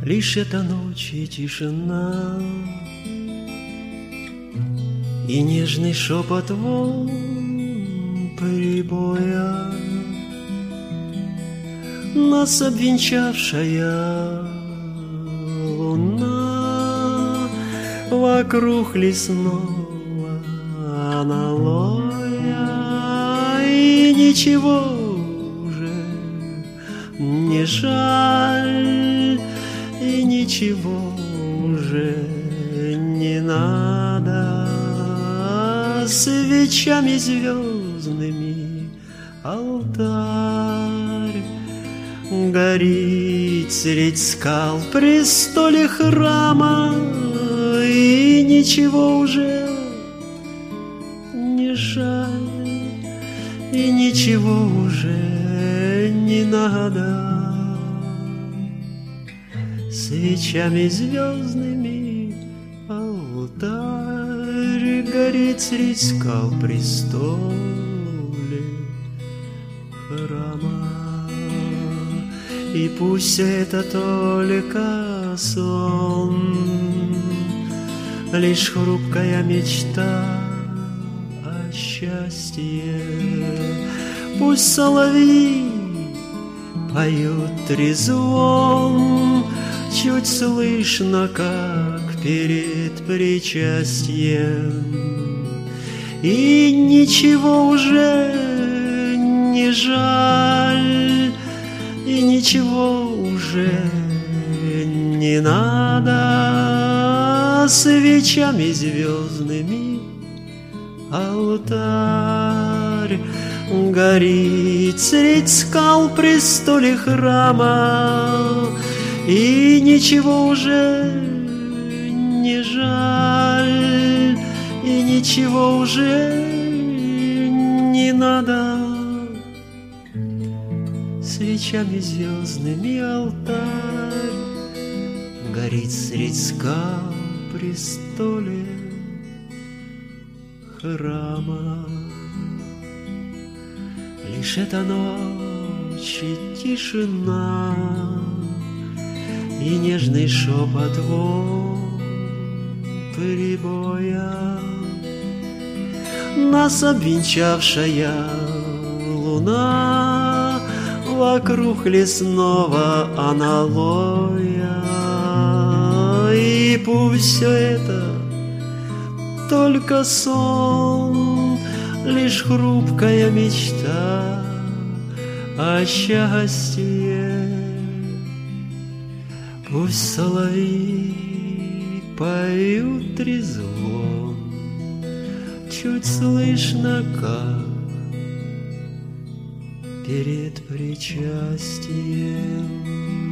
Лишь эта ночь и тишина, и нежный шепот волн прибоя, нас обвенчавшая луна вокруг лесного аналоя, и ничего уже не жаль, и ничего уже не надо. Свечами звездными алтарь горит средь скал в престоле храма, и ничего уже не жаль, и ничего уже не надо. Свечами звездными алтарь горит средь скал в престоле храма. И пусть это только сон, лишь хрупкая мечта о счастье. Пусть соловьи поют трезвон, чуть слышно, как перед причастием, и ничего уже не жаль, и ничего уже не надо. Свечами звездными алтарь горит средь скал в престоле храма, и ничего уже не жаль, и ничего уже не надо. Свечами звездными алтарь горит средь скал в престоле храма. Лишь эта ночь и тишина, и нежный шепот волн прибоя, нас обвенчавшая луна вокруг лесного аналоя. И пусть все это только сон, лишь хрупкая мечта о счастье. Пусть соловьи поют трезвон, чуть слышно, как перед причастием.